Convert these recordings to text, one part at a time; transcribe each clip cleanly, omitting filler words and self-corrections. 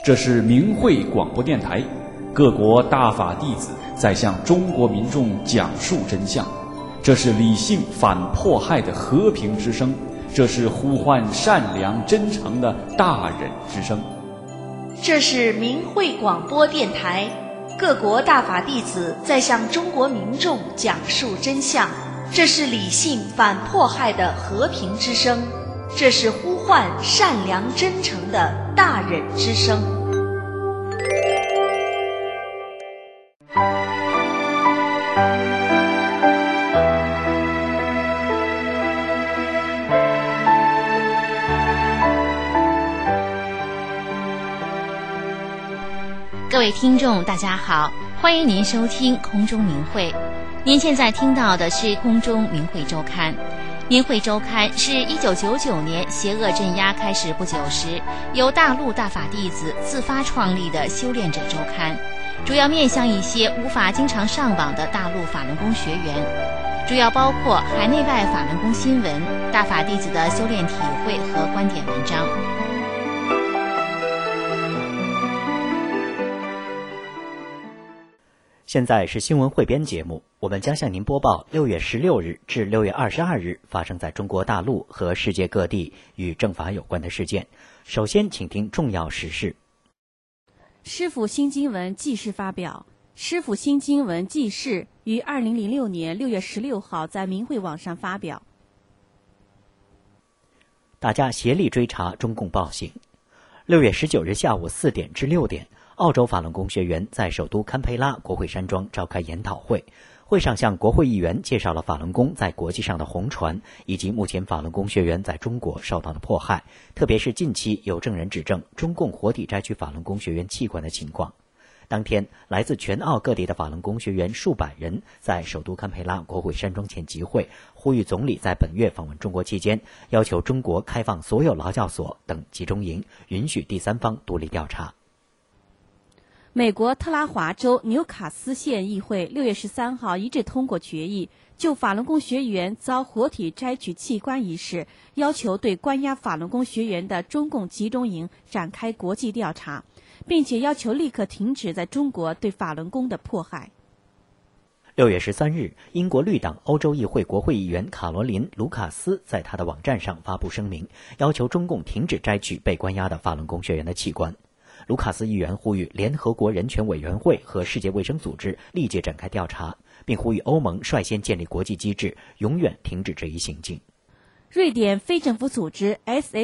这是明慧广播电台，各国大法弟子在向中国民众讲述真相。这是理性反迫害的和平之声，这是呼唤善良真诚的大忍之声。 这是明慧广播电台，各国大法弟子在向中国民众讲述真相。这是理性反迫害的和平之声，这是呼唤善良真诚的大忍之声。 各位听众大家好，欢迎您收听空中明慧。您现在听到的是空中明慧周刊。明慧周刊是1999年邪恶镇压开始不久时，由大陆大法弟子自发创立的修炼者周刊，主要面向一些无法经常上网的大陆法轮功学员，主要包括海内外法轮功新闻、大法弟子的修炼体会和观点文章。 现在是新闻汇编节目，我们将向您播报6月16日至6月22日发生在中国大陆和世界各地与正法有关的事件。首先请听重要时事。 师父新经文记事发表。师父新经文记事于2006年6月16号在明慧网上发表。大家协力追查中共暴行。6月19日下午4点至6点，澳洲法轮功学员在首都堪培拉国会山庄召开研讨会，会上向国会议员介绍了法轮功在国际上的红传，以及目前法轮功学员在中国受到的迫害，特别是近期有证人指证中共活体摘取法轮功学员器官的情况。当天，来自全澳各地的法轮功学员数百人在首都堪培拉国会山庄前集会，呼吁总理在本月访问中国期间，要求中国开放所有劳教所等集中营，允许第三方独立调查。美国特拉华州纽卡斯县议会6月13号一致通过决议，就法轮功学员遭活体摘取器官一事，要求对关押法轮功学员的中共集中营展开国际调查，并且要求立刻停止在中国对法轮功的迫害。6月13日，英国绿党欧洲议会国会议员卡罗琳·卢卡斯在他的网站上发布声明，要求中共停止摘取被关押的法轮功学员的器官。卢卡斯议员呼吁联合国人权委员会和世界卫生组织立即展开调查，并呼吁欧盟率先建立国际机制，永远停止这一行径。瑞典非政府组织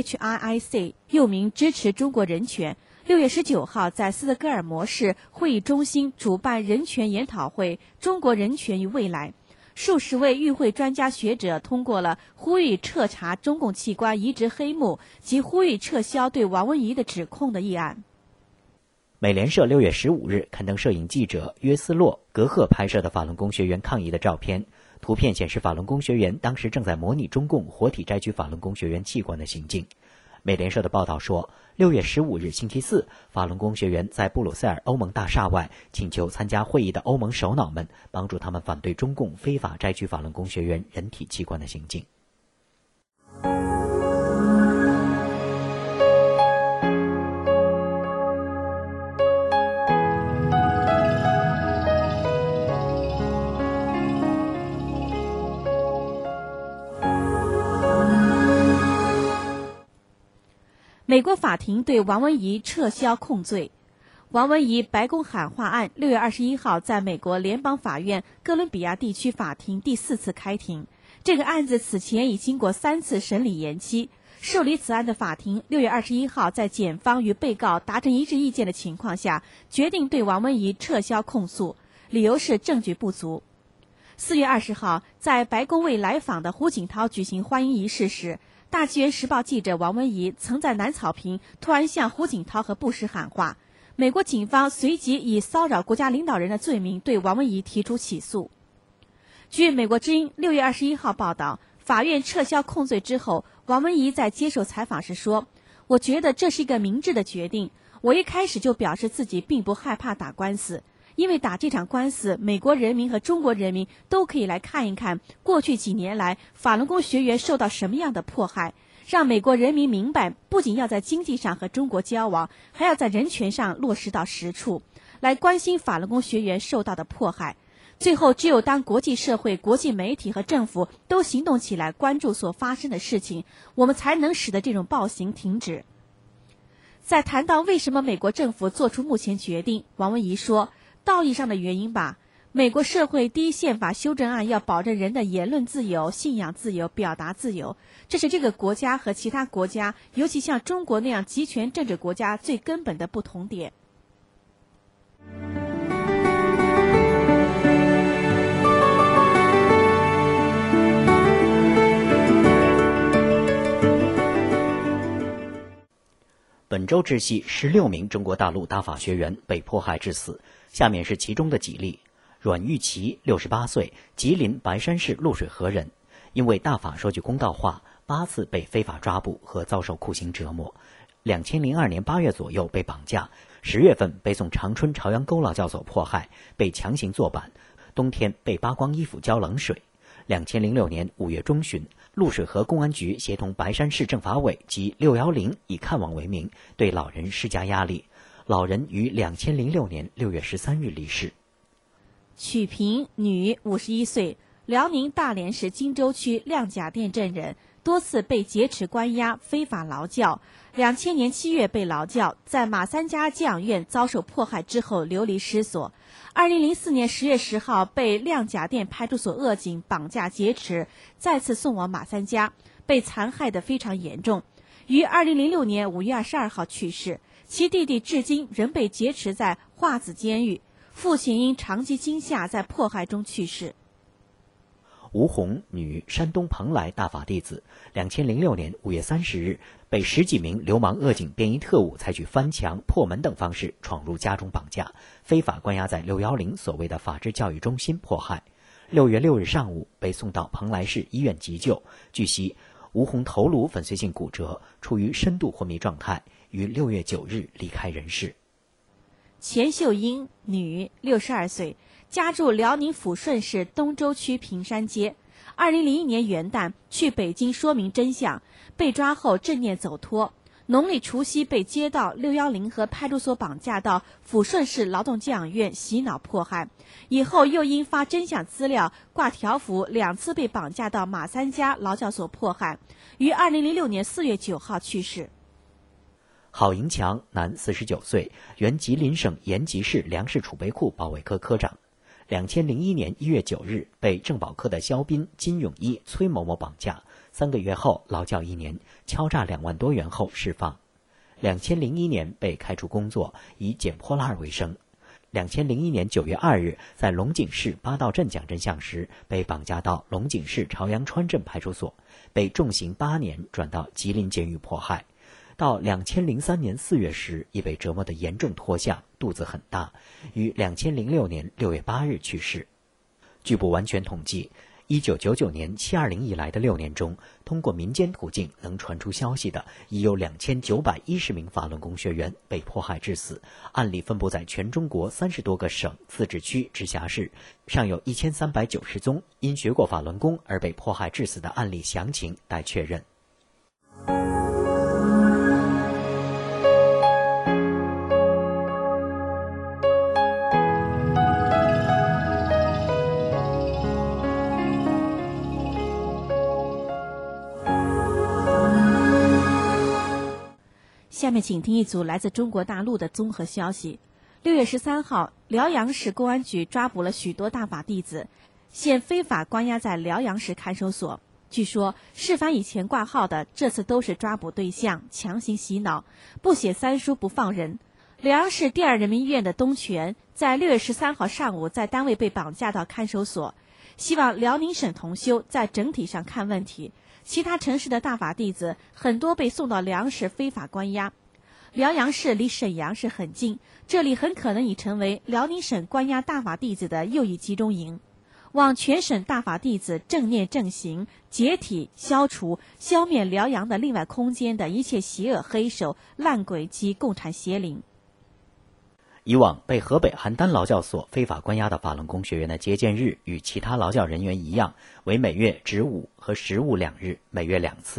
SHRIC 又名支持中国人权，6月19号在斯德哥尔摩市会议中心主办人权研讨会《中国人权与未来》，数十位与会专家学者通过了呼吁彻查中共器官移植黑幕及呼吁撤销对王文怡的指控的议案。美联社6月15日刊登摄影记者约斯洛·格赫拍摄的法轮功学员抗议的照片，图片显示法轮功学员当时正在模拟中共活体摘取法轮功学员器官的行径。美联社的报道说，6月15日星期四，法轮功学员在布鲁塞尔欧盟大厦外请求参加会议的欧盟首脑们帮助他们反对中共非法摘取法轮功学员人体器官的行径。美国法庭对王文怡撤销控罪。王文怡白宫喊话案6月21号在美国联邦法院哥伦比亚地区法庭第4次开庭。这个案子此前已经过3次审理延期。受理此案的法庭6月21号在检方与被告达成一致意见的情况下，决定对王文怡撤销控诉，理由是证据不足。4月20号，在白宫为来访的胡锦涛举行欢迎仪式时，大纪元时报记者王文怡曾在南草坪突然向胡锦涛和布什喊话，美国警方随即以骚扰国家领导人的罪名对王文怡提出起诉。据美国之音6月21号报道，法院撤销控罪之后，王文怡在接受采访时说，我觉得这是一个明智的决定，我一开始就表示自己并不害怕打官司，因为打这场官司，美国人民和中国人民都可以来看一看过去几年来法轮功学员受到什么样的迫害， 让美国人民明白，不仅要在经济上和中国交往，还要在人权上落实到实处，来关心法轮功学员受到的迫害。最后，只有当国际社会、国际媒体和政府都行动起来，关注所发生的事情，我们才能使得这种暴行停止。在谈到为什么美国政府做出目前决定，王文怡说，道义上的原因吧。美国社会第一宪法修正案要保证人的言论自由、信仰自由、表达自由，这是这个国家和其他国家，尤其像中国那样集权政治国家最根本的不同点。 本周知悉16名中国大陆大法学员被迫害致死，下面是其中的几例。阮玉琪68岁，吉林白山市露水河人，因为大法说句公道话，8次被非法抓捕和遭受酷刑折磨。2002年8月左右被绑架，10月份被送长春朝阳沟劳教所迫害，被强行坐板，冬天被扒光衣服浇冷水。2006年5月中旬，露水河公安局协同白山市政法委及610以看望为名，对老人施加压力。老人于2006年6月13日离世。 曲萍，女，51岁，辽宁大连市荆州区亮甲店镇人，多次被劫持关押，非法劳教。2000年7月被劳教，在马三家寄养院遭受迫害之后流离失所。2004年10月10号被亮甲店派出所恶警绑架劫持，再次送往马三家，被残害得非常严重。于2006年5月22号去世，其弟弟至今仍被劫持在化子监狱。父亲因长期惊吓在迫害中去世。 吴红，女，山东蓬莱大法弟子，2006年5月30日被10几名流氓恶警便衣特务采取翻墙、破门等方式闯入家中绑架，非法关押在610所谓的法治教育中心迫害。6月6日上午被送到蓬莱市医院急救。据悉，吴红头颅粉碎性骨折，处于深度昏迷状态，于6月9日离开人世。 钱秀英，女，62岁，家住辽宁抚顺市东洲区平山街。2001年元旦去北京说明真相，被抓后正念走脱。农历除夕被接到610和派出所绑架到抚顺市劳动寄养院洗脑迫害，以后又因发真相资料挂条幅2次被绑架到马三家劳教所迫害，于2006年4月9号去世。 郝银强，男，49岁，原吉林省延吉市粮食储备库保卫科科长。2001年1月9日被政保科的肖斌、金永一、崔某某绑架，3个月后劳教1年，敲诈2万多元后释放。2001年被开除工作，以捡破烂为生。2001年9月2日在龙井市八道镇讲真相时，被绑架到龙井市朝阳川镇派出所，被重刑8年，转到吉林监狱迫害。到2003年4月时，已被折磨得严重脱相，肚子很大，于2006年6月8日去世。据不完全统计，1999年720以来的6年中，通过民间途径能传出消息的，已有2910名法轮功学员被迫害致死，案例分布在全中国30多个省、自治区、直辖市，尚有1390宗因学过法轮功而被迫害致死的案例详情待确认。 下面请听一组来自中国大陆的综合消息。6月13号，辽阳市公安局抓捕了许多大法弟子，现非法关押在辽阳市看守所。据说，事发以前挂号的，这次都是抓捕对象，强行洗脑，不写3书不放人。辽阳市第2人民医院的东泉在6月13号上午在单位被绑架到看守所，希望辽宁省同修在整体上看问题。其他城市的大法弟子很多被送到辽阳市非法关押。辽阳市离沈阳市很近，这里很可能已成为辽宁省关押大法弟子的又一集中营。望全省大法弟子正念正行，解体消除消灭辽阳的另外空间的一切邪恶黑手、烂鬼及共产邪灵。 以往被河北邯郸劳教所非法关押的法轮功学员的接见日与其他劳教人员一样，为每月值5和15两日，每月2次。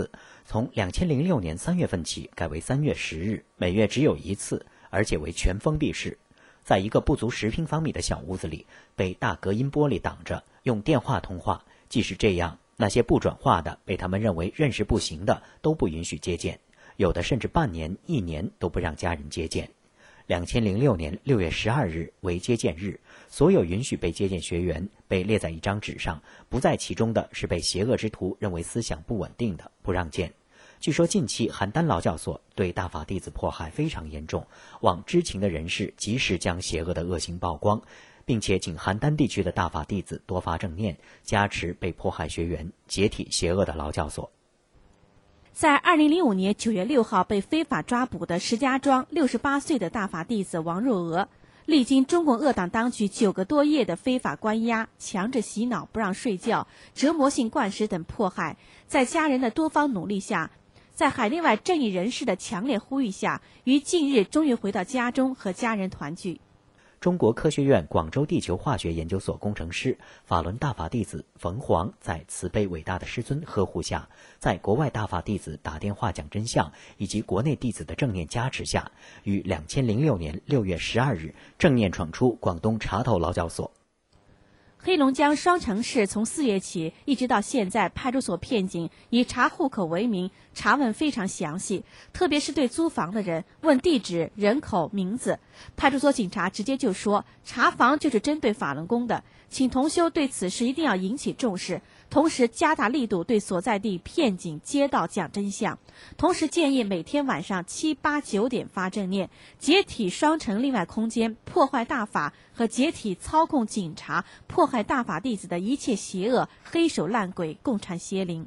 从2006年3月份起改为3月10日，每月只有一次，而且为全封闭式，在一个不足10平方米的小屋子里，被大隔音玻璃挡着，用电话通话。即使这样，那些不转化的、被他们认为认识不行的都不允许接见，有的甚至半年、1年都不让家人接见。2006年6月12日为接见日，所有允许被接见学员被列在一张纸上，不在其中的是被邪恶之徒认为思想不稳定的，不让见。据说近期邯郸劳教所对大法弟子迫害非常严重，望知情的人士及时将邪恶的恶行曝光，并且请邯郸地区的大法弟子多发正念，加持被迫害学员，解体邪恶的劳教所。 在2005年9月6号被非法抓捕的石家庄68岁的大法弟子王若娥，历经中共恶党当局9个多月的非法关押、强制洗脑、不让睡觉、折磨性灌食等迫害，在家人的多方努力下，在海内外正义人士的强烈呼吁下，于近日终于回到家中和家人团聚。 中国科学院广州地球化学研究所工程师、法轮大法弟子冯黄，在慈悲伟大的师尊呵护下，在国外大法弟子打电话讲真相以及国内弟子的正念加持下，于2006年6月12日正念闯出广东茶头劳教所。 黑龙江双城市从4月起一直到现在，派出所片警以查户口为名，查问非常详细，特别是对租房的人问地址、人口、名字。派出所警察直接就说，查房就是针对法轮功的，请同修对此事一定要引起重视，同时加大力度对所在地片警街道讲真相，同时建议每天晚上7、8、9点发正念，解体双城另外空间破坏大法和解体操控警察迫害大法弟子的一切邪恶、黑手烂鬼、共产邪灵。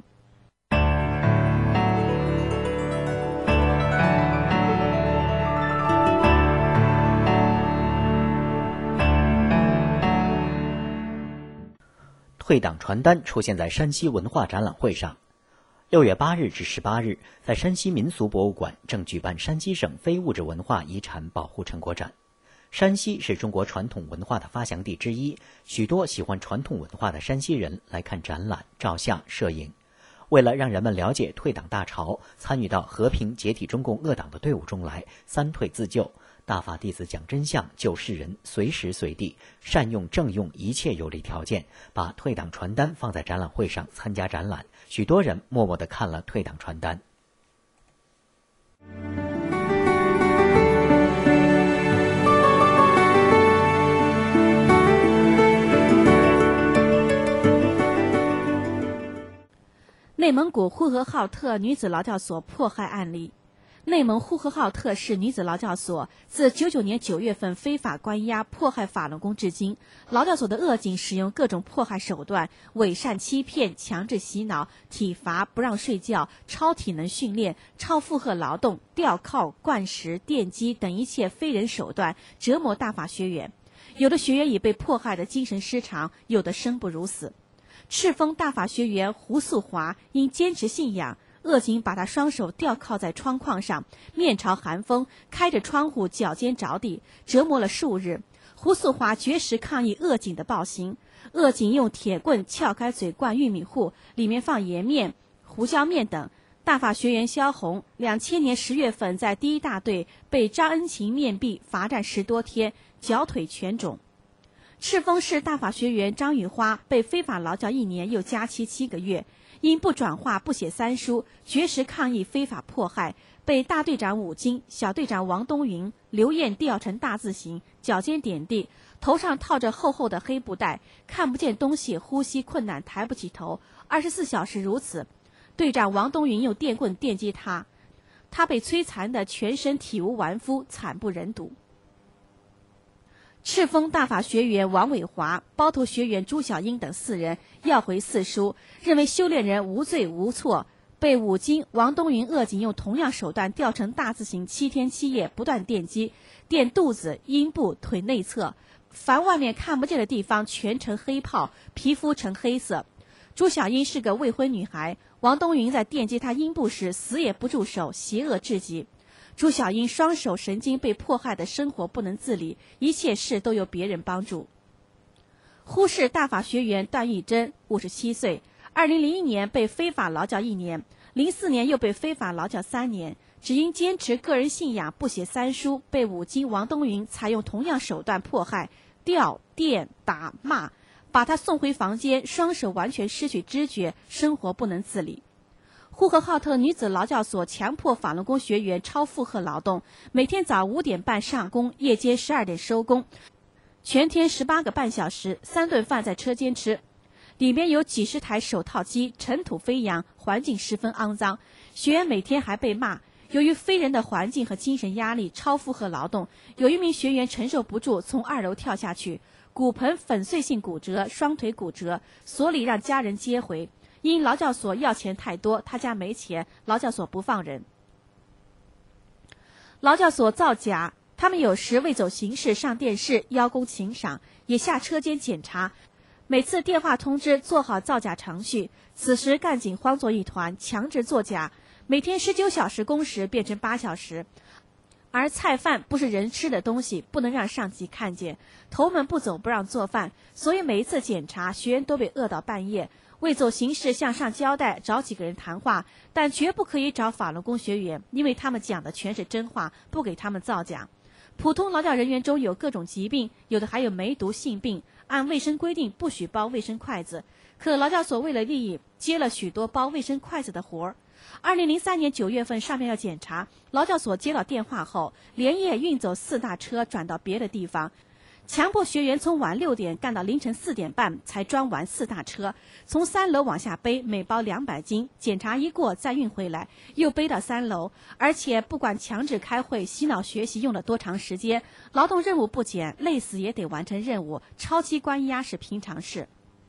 退党传单出现在山西文化展览会上。6月8日至18日，在山西民俗博物馆正举办山西省非物质文化遗产保护成果展。山西是中国传统文化的发祥地之一，许多喜欢传统文化的山西人来看展览、照相、摄影。为了让人们了解退党大潮，参与到和平解体中共恶党的队伍中来，三退自救，大法弟子讲真相、救世人，随时随地善用正用一切有利条件，把退党传单放在展览会上参加展览。许多人默默地看了退党传单。 内蒙古呼和浩特女子劳教所迫害案例。内蒙呼和浩特市女子劳教所自99年9月份非法关押迫害法轮功至今，劳教所的恶警使用各种迫害手段，伪善欺骗、强制洗脑、体罚、不让睡觉、超体能训练、超负荷劳动、吊铐、灌食、电击等一切非人手段折磨大法学员。有的学员已被迫害的精神失常，有的生不如死。赤峰大法学员胡素华因坚持信仰，恶警把他双手吊靠在窗框上，面朝寒风，开着窗户，脚尖着地，折磨了数日。胡素华绝食抗议恶警的暴行，恶警用铁棍撬开嘴灌玉米糊，里面放盐面、胡椒面等。大法学员肖红2000年10月份在第一大队被张恩勤面壁罚站10多天，脚腿全肿。赤峰市大法学员张雨花被非法劳教1年，又加期7个月，因不转化、不写三书，绝食抗议非法迫害，被大队长武金、小队长王东云、刘艳吊成大字形，脚尖点地，头上套着厚厚的黑布袋，看不见东西，呼吸困难，抬不起头，24小时如此。队长王东云用电棍电击他，他被摧残的全身体无完肤，惨不忍睹。赤峰大法学员王伟华、包头学员朱小英等4人要回四书，认为修炼人无罪无错，被武金、王东云恶警用同样手段吊成大字形7天7夜，不断电击，电肚子、阴部、腿内侧，凡外面看不见的地方全成黑泡，皮肤呈黑色。朱小英是个未婚女孩，王东云在电击她阴部时死也不住手，邪恶至极。朱小英双手神经被迫害的生活不能自理，一切事都由别人帮助。呼市大法学员段玉珍57岁，2001年被非法劳教1年， 04年又被非法劳教3年，只因坚持个人信仰不写三书，被武金王东云采用同样手段迫害，吊、电、打、骂，把他送回房间，双手完全失去知觉，生活不能自理。呼和浩特女子劳教所强迫法轮功学员超负荷劳动，每天早5点半上工，夜间12点收工，全天18个半小时，3顿饭在车间吃。里面有几十台手套机，尘土飞扬，环境十分肮脏。学员每天还被骂，由于非人的环境和精神压力，超负荷劳动，有一名学员承受不住，从2楼跳下去，骨盆粉碎性骨折，双腿骨折，所里让家人接回。因劳教所要钱太多，他家没钱，劳教所不放人。劳教所造假，他们有时为走形式上电视邀功请赏，也下车间检查。每次电话通知做好造假程序，此时干警慌作一团，强制作假，每天19小时工时变成8小时。而菜饭不是人吃的东西，不能让上级看见，头们不走不让做饭，所以每一次检查，学员都被饿到半夜。为走形式向上交代，找几个人谈话，但绝不可以找法轮功学员，因为他们讲的全是真话，不给他们造假。普通劳教人员中有各种疾病，有的还有梅毒性病，按卫生规定不许包卫生筷子，可劳教所为了利益接了许多包卫生筷子的活儿。2003年9月份上面要检查，劳教所接到电话后，连夜运走4大车转到别的地方，强迫学员从晚6点干到凌晨4点半才装完4大车，从3楼往下背，每包200斤，检查一过再运回来，又背到3楼，而且不管强制开会、洗脑学习用了多长时间，劳动任务不减，累死也得完成任务，超期关押是平常事。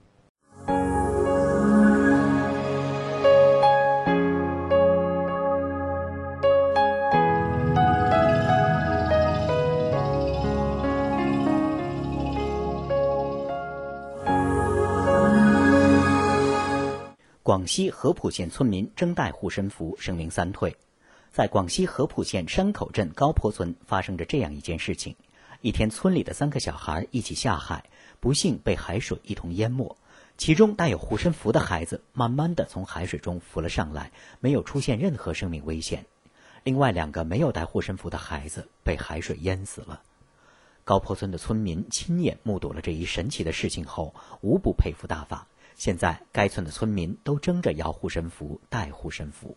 广西合浦县村民争戴护身符，声名3退。在广西合浦县山口镇高坡村发生着这样一件事情：一天，村里的3个小孩一起下海，不幸被海水一同淹没。其中带有护身符的孩子慢慢地从海水中浮了上来，没有出现任何生命危险。另外2个没有带护身符的孩子被海水淹死了。高坡村的村民亲眼目睹了这一神奇的事情后，无不佩服大法。现在该村的村民都争着要护身符、戴护身符。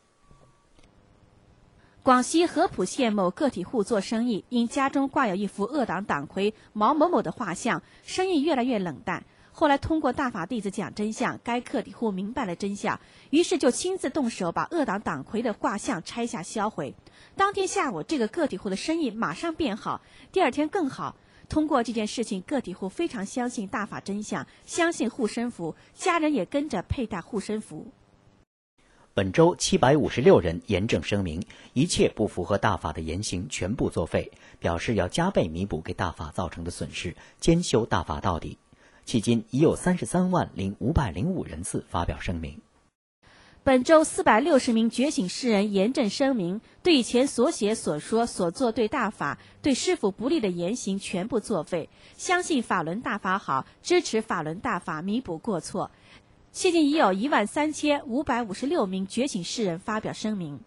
广西合浦县某个体户做生意，因家中挂有一幅恶党党魁毛某某的画像，生意越来越冷淡。后来通过大法弟子讲真相，该个体户明白了真相，于是就亲自动手把恶党党魁的画像拆下销毁。当天下午，这个个体户的生意马上变好，第2天更好。通过这件事情，个体户非常相信大法真相，相信护身符，家人也跟着佩戴护身符。 本周756人严正声明，一切不符合大法的言行全部作废，表示要加倍弥补给大法造成的损失，坚修大法到底。迄今已有330505人次发表声明。 本周460名觉醒诗人严正声明，对以前所写所说所做对大法对师父不利的言行全部作废，相信法轮大法好，支持法轮大法弥补过错。现今已有13556名觉醒诗人发表声明。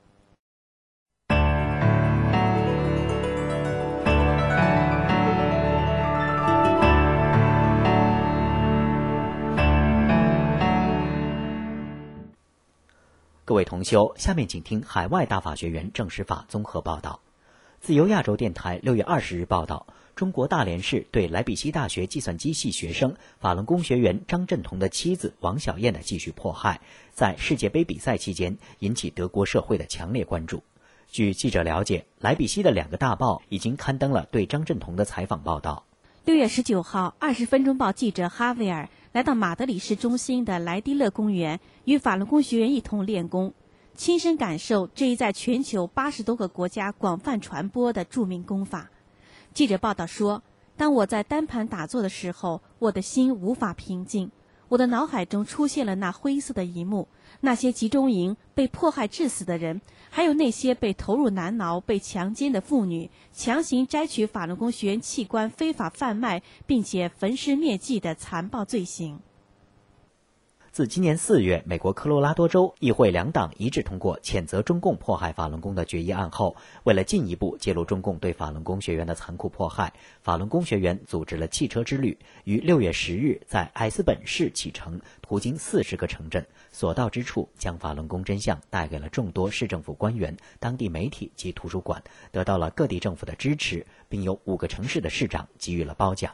各位同修，下面请听海外大法学员证实法综合报道。自由亚洲电台6月20日报道，中国大连市对莱比锡大学计算机系学生法轮功学员张振同的妻子王小燕的继续迫害，在世界杯比赛期间引起德国社会的强烈关注。据记者了解，莱比锡的2个大报已经刊登了对张振同的采访报道。 6月19号，20分钟报记者哈维尔来到马德里市中心的莱迪勒公园，与法轮功学员一同练功，亲身感受这一在全球80多个国家广泛传播的著名功法。记者报道说，当我在单盘打坐的时候，我的心无法平静，我的脑海中出现了那灰色的一幕，那些集中营被迫害致死的人，还有那些被投入难牢、被强奸的妇女，强行摘取法轮功学员器官非法贩卖并且焚尸灭迹的残暴罪行。 自今年4月，美国科罗拉多州议会2党一致通过谴责中共迫害法轮功的决议案后，为了进一步揭露中共对法轮功学员的残酷迫害，法轮功学员组织了汽车之旅，于6月10日在埃斯本市启程，途经40个城镇，所到之处将法轮功真相带给了众多市政府官员、当地媒体及图书馆，得到了各地政府的支持，并有5个城市的市长给予了褒奖。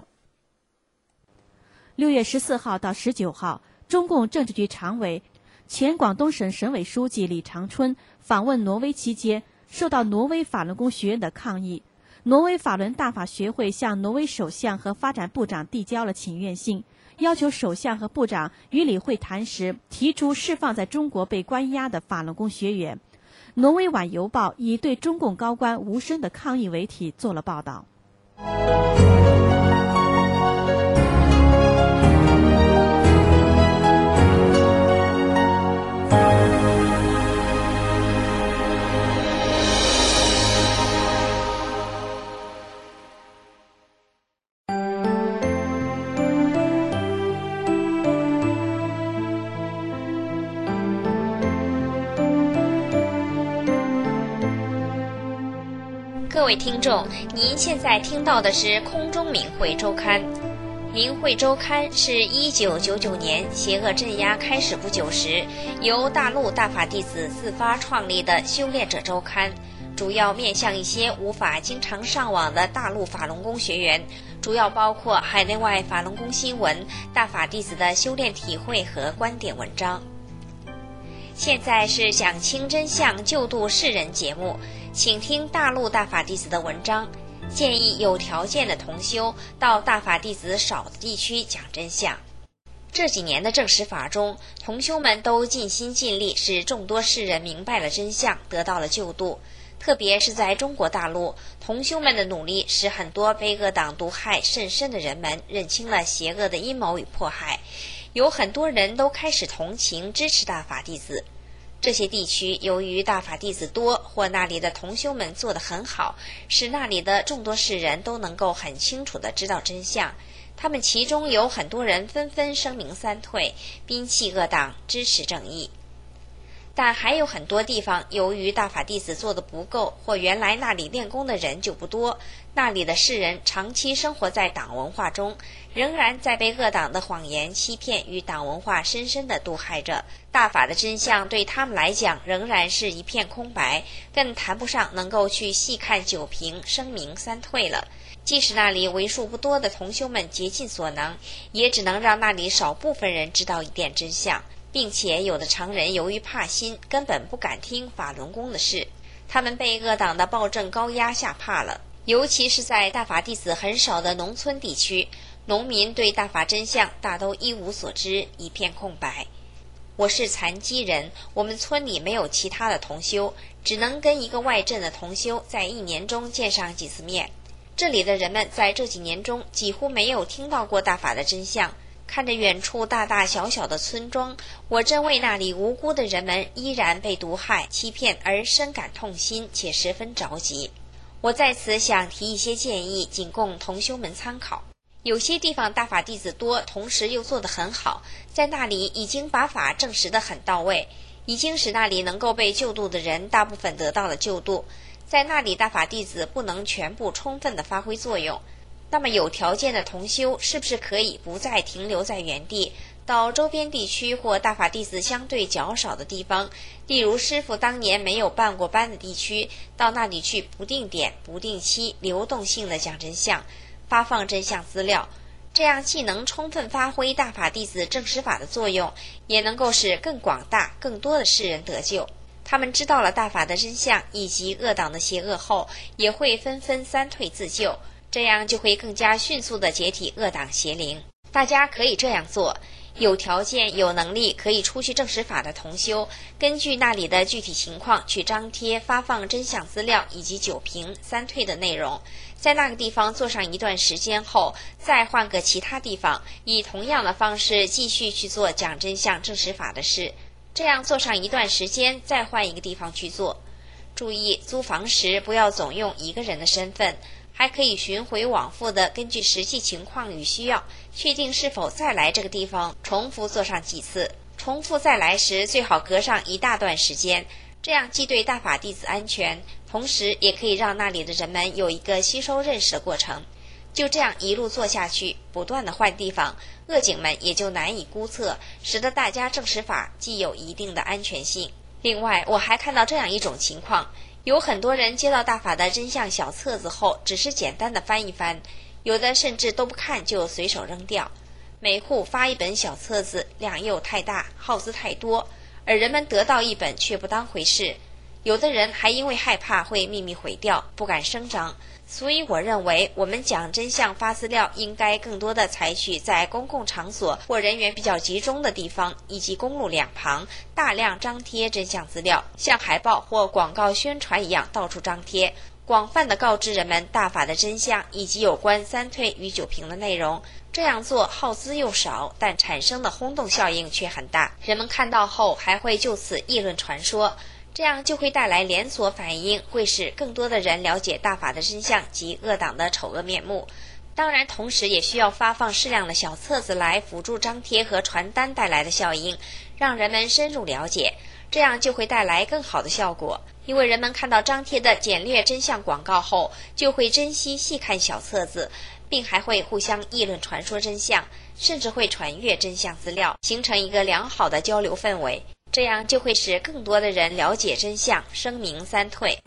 6月14号到19号，中共政治局常委、前广东省省委书记李长春访问挪威期间，受到挪威法轮功学院的抗议。挪威法轮大法学会向挪威首相和发展部长递交了请愿信，要求首相和部长与理会谈时提出释放在中国被关押的法轮功学员。挪威晚邮报以对中共高官无声的抗议为题做了报道。 各位听众，您现在听到的是空中明慧周刊。明慧周刊是1999年邪恶镇压开始不久时，由大陆大法弟子自发创立的修炼者周刊，主要面向一些无法经常上网的大陆法轮功学员，主要包括海内外法轮功新闻、大法弟子的修炼体会和观点文章。现在是讲清真相救度世人节目，请听大陆大法弟子的文章，建议有条件的同修到大法弟子少的地区讲真相。这几年的正实法中，同修们都尽心尽力使众多世人明白了真相，得到了救度。特别是在中国大陆，同修们的努力使很多被恶党毒害甚深的人们认清了邪恶的阴谋与迫害，有很多人都开始同情支持大法弟子。这些地区由于大法弟子多，或那里的同修们做得很好，使那里的众多世人都能够很清楚地知道真相。他们其中有很多人纷纷声名三退，摒弃恶党，支持正义。但还有很多地方，由于大法弟子做得不够，或原来那里练功的人就不多，那里的世人长期生活在党文化中，仍然在被恶党的谎言欺骗与党文化深深地毒害着。大法的真相对他们来讲仍然是一片空白，更谈不上能够去细看九评，声名三退了。即使那里为数不多的同修们竭尽所能，也只能让那里少部分人知道一点真相，并且有的常人由于怕心，根本不敢听法轮功的事。他们被恶党的暴政高压吓怕了，尤其是在大法弟子很少的农村地区，农民对大法真相大都一无所知，一片空白。我是残疾人，我们村里没有其他的同修，只能跟一个外镇的同修在1年中见上几次面。这里的人们在这几年中几乎没有听到过大法的真相。看着远处大大小小的村庄，我真为那里无辜的人们依然被毒害欺骗而深感痛心，且十分着急。我在此想提一些建议，仅供同修们参考。有些地方大法弟子多，同时又做得很好，在那里已经把法证实得很到位，已经使那里能够被救度的人大部分得到了救度。在那里大法弟子不能全部充分地发挥作用，那么有条件的同修是不是可以不再停留在原地，到周边地区或大法弟子相对较少的地方，例如师父当年没有办过班的地区，到那里去不定点、不定期、流动性的讲真相，发放真相资料，这样既能充分发挥大法弟子证实法的作用，也能够使更广大、更多的世人得救。他们知道了大法的真相以及恶党的邪恶后，也会纷纷三退自救，这样就会更加迅速地解体恶党邪灵。大家可以这样做，有条件有能力可以出去证实法的同修，根据那里的具体情况去张贴发放真相资料以及九评三退的内容，在那个地方做上一段时间后，再换个其他地方，以同样的方式继续去做讲真相证实法的事，这样做上一段时间再换一个地方去做。注意租房时不要总用一个人的身份，还可以巡回往复的根据实际情况与需要，确定是否再来这个地方重复做上几次。 重复再来时最好隔上一大段时间，这样既对大法弟子安全，同时也可以让那里的人们有一个吸收认识的过程。就这样一路做下去，不断的换地方，恶警们也就难以估测，使得大家证实法既有一定的安全性。另外，我还看到这样一种情况，有很多人接到大法的真相小册子后，只是简单的翻一翻，有的甚至都不看就随手扔掉。每户发一本小册子，量又太大，耗资太多，而人们得到一本却不当回事。有的人还因为害怕会秘密毁掉，不敢声张。所以我认为，我们讲真相发资料应该更多的采取在公共场所或人员比较集中的地方以及公路两旁大量张贴真相资料，像海报或广告宣传一样到处张贴，广泛的告知人们大法的真相以及有关三退与九评的内容。这样做耗资又少，但产生的轰动效应却很大，人们看到后还会就此议论传说，这样就会带来连锁反应，会使更多的人了解大法的真相及恶党的丑恶面目。当然，同时也需要发放适量的小册子来辅助张贴和传单带来的效应，让人们深入了解，这样就会带来更好的效果。因为人们看到张贴的简略真相广告后，就会珍惜细看小册子，并还会互相议论传说真相，甚至会传阅真相资料，形成一个良好的交流氛围。这样就会使更多的人了解真相，声明三退。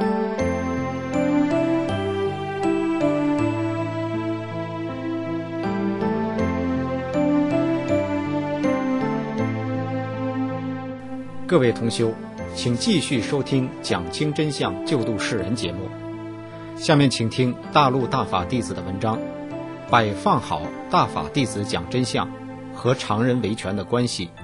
各位同修，请继续收听讲清真相救度世人节目。下面请听大陆大法弟子的文章，摆放好大法弟子讲真相和常人维权的关系。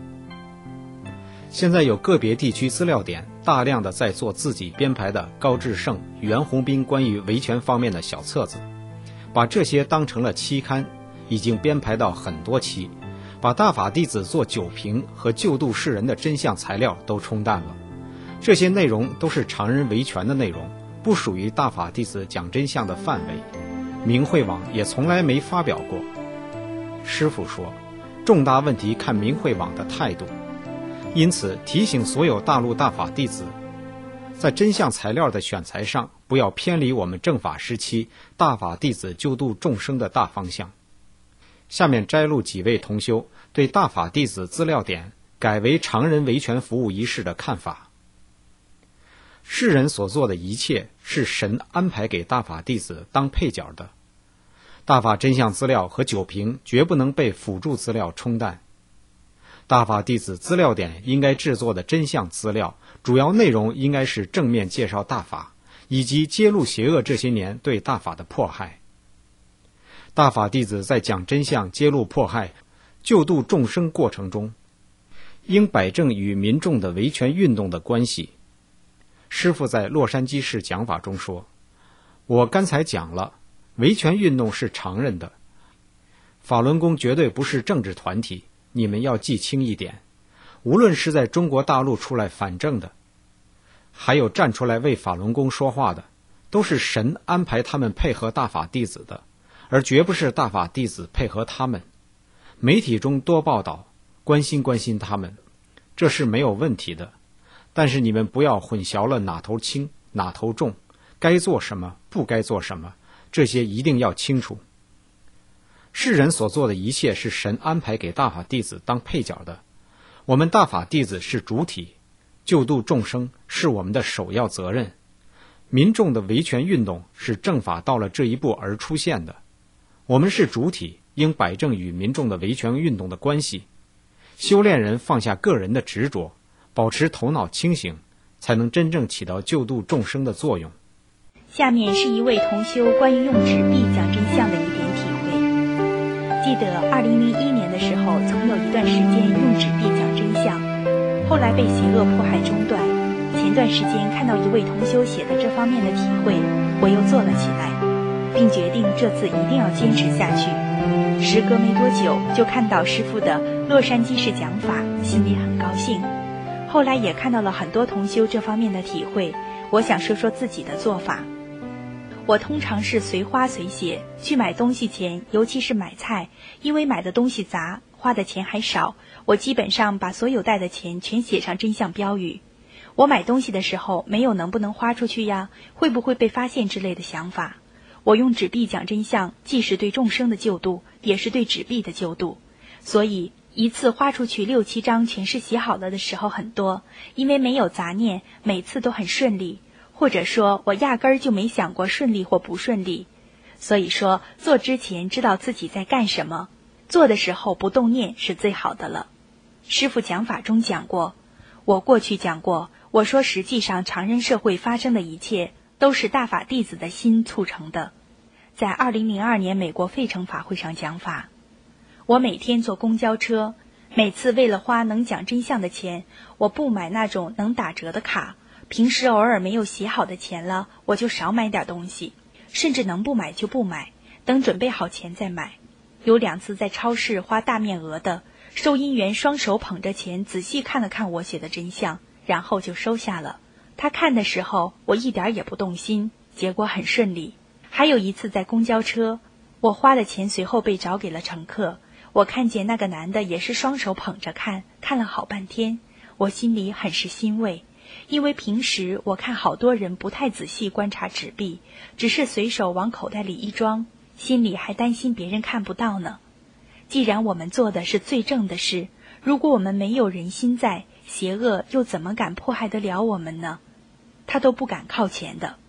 现在有个别地区资料点大量的在做自己编排的高志胜、袁宏斌关于维权方面的小册子，把这些当成了期刊，已经编排到很多期，把大法弟子做九评和救度世人的真相材料都冲淡了。这些内容都是常人维权的内容，不属于大法弟子讲真相的范围，明慧网也从来没发表过。师父说，重大问题看明慧网的态度，因此提醒所有大陆大法弟子，在真相材料的选材上，不要偏离我们正法时期大法弟子救度众生的大方向。下面摘录几位同修对大法弟子资料点改为常人维权服务一事的看法。世人所做的一切是神安排给大法弟子当配角的，大法真相资料和九评绝不能被辅助资料冲淡。大法弟子资料点应该制作的真相资料，主要内容应该是正面介绍大法，以及揭露邪恶这些年对大法的迫害。大法弟子在讲真相、揭露迫害、救度众生过程中，应摆正与民众的维权运动的关系。师父在洛杉矶市讲法中说，我刚才讲了，维权运动是常人的，法轮功绝对不是政治团体，你们要记清一点，无论是在中国大陆出来反正的，还有站出来为法轮功说话的，都是神安排他们配合大法弟子的，而绝不是大法弟子配合他们。媒体中多报道，关心他们，这是没有问题的，但是你们不要混淆了哪头轻哪头重，该做什么不该做什么，这些一定要清楚。世人所做的一切是神安排给大法弟子当配角的，我们大法弟子是主体，救度众生是我们的首要责任。民众的维权运动是正法到了这一步而出现的，我们是主体，应摆正与民众的维权运动的关系。修炼人放下个人的执着，保持头脑清醒，才能真正起到救度众生的作用。 下面是一位同修关于用纸币讲真相的一点体会。记得2001年的时候，曾有一段时间用纸币讲真相，后来被邪恶迫害中断。前段时间看到一位同修写的这方面的体会，我又做了起来，并决定这次一定要坚持下去。时隔没多久，就看到师父的洛杉矶市讲法，心里很高兴。后来也看到了很多同修这方面的体会，我想说说自己的做法。我通常是随花随写，去买东西前，尤其是买菜，因为买的东西杂， 花的钱还少，我基本上把所有带的钱全写上真相标语。我买东西的时候没有能不能花出去呀，会不会被发现之类的想法。我用纸币讲真相，既是对众生的救度，也是对纸币的救度。所以一次花出去6、7张全是写好了的时候很多，因为没有杂念，每次都很顺利，或者说我压根儿就没想过顺利或不顺利。所以说做之前知道自己在干什么，做的时候不动念是最好的了。师父讲法中讲过，我过去讲过，我说实际上常人社会发生的一切都是大法弟子的心促成的。在2002年美国费城法会上讲法，我每天坐公交车，每次为了花能讲真相的钱，我不买那种能打折的卡，平时偶尔没有写好的钱了，我就少买点东西，甚至能不买就不买，等准备好钱再买。有2次在超市花大面额的，收银员双手捧着钱仔细看了看我写的真相，然后就收下了。他看的时候我一点也不动心，结果很顺利。还有一次在公交车，我花的钱随后被找给了乘客，我看见那个男的也是双手捧着看了好半天，我心里很是欣慰。因为平时我看好多人不太仔细观察纸币，只是随手往口袋里一装，心里还担心别人看不到呢。既然我们做的是最正的事，如果我们没有人心在，邪恶又怎么敢迫害得了我们呢？他都不敢靠前的。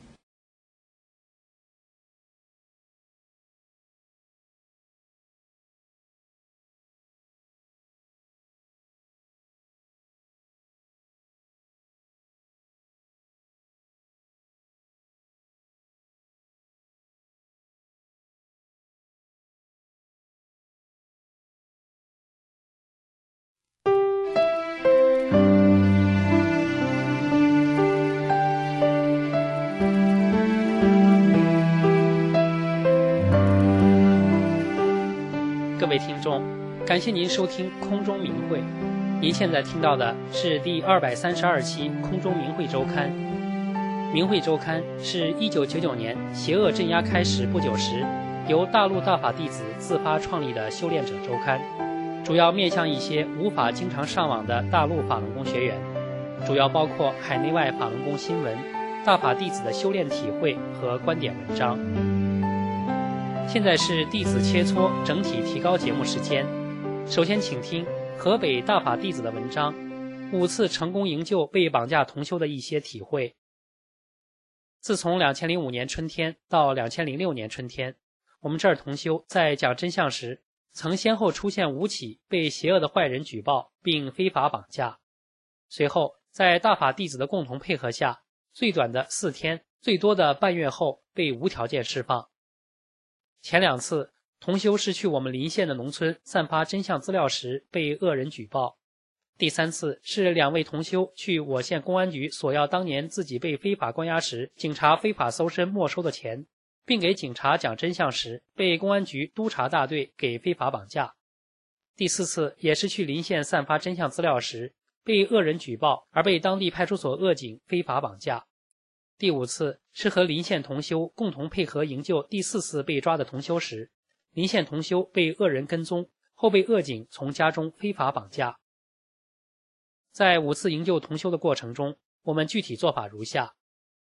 各位听众，感谢您收听空中明慧。您现在听到的是第232期空中明慧周刊。明慧周刊是1999年邪恶镇压开始不久时，由大陆大法弟子自发创立的修炼者周刊，主要面向一些无法经常上网的大陆法轮功学员，主要包括海内外法轮功新闻、大法弟子的修炼体会和观点文章。现在是弟子切磋整体提高节目时间，首先请听河北大法弟子的文章，5次成功营救被绑架同修的一些体会。自从2005年春天到2006年春天，我们这儿同修在讲真相时，曾先后出现5起被邪恶的坏人举报并非法绑架。随后在大法弟子的共同配合下，最短的4天，最多的半月后被无条件释放。前2次同修是去我们邻县的农村散发真相资料时被恶人举报，第3次是2位同修去我县公安局索要当年自己被非法关押时警察非法搜身没收的钱，并给警察讲真相时被公安局督察大队给非法绑架。第4次也是去邻县散发真相资料时被恶人举报而被当地派出所恶警非法绑架。第5次是和邻县同修共同配合营救第4次被抓的同修时，邻县同修被恶人跟踪，后被恶警从家中非法绑架。在5次营救同修的过程中，我们具体做法如下：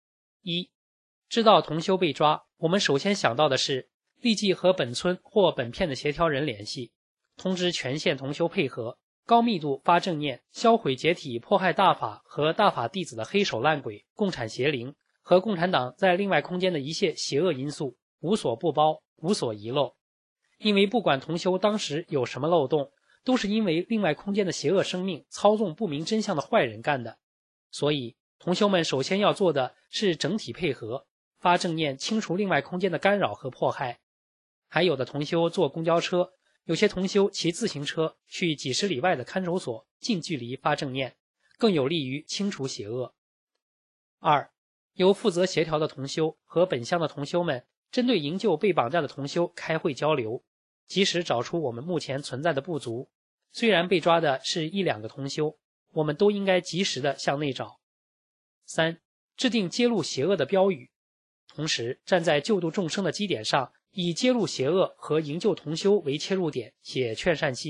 1. 知道同修被抓，我们首先想到的是立即和本村或本片的协调人联系，通知全县同修配合，高密度发正念，销毁解体迫害大法和大法弟子的黑手烂鬼、共产邪灵和共产党在另外空间的一切邪恶因素，无所不包，无所遗漏。因为不管同修当时有什么漏洞，都是因为另外空间的邪恶生命操纵不明真相的坏人干的。所以同修们首先要做的是整体配合，发正念清除另外空间的干扰和迫害。还有的同修坐公交车，有些同修骑自行车去几十里外的看守所近距离发正念，更有利于清除邪恶。 2. 由负责协调的同修和本乡的同修们针对营救被绑架的同修开会交流，及时找出我们目前存在的不足。虽然被抓的是1、2个同修，我们都应该及时的向内找。 3. 制定揭露邪恶的标语，同时站在救度众生的基点上，以揭露邪恶和营救同修为切入点写劝善信，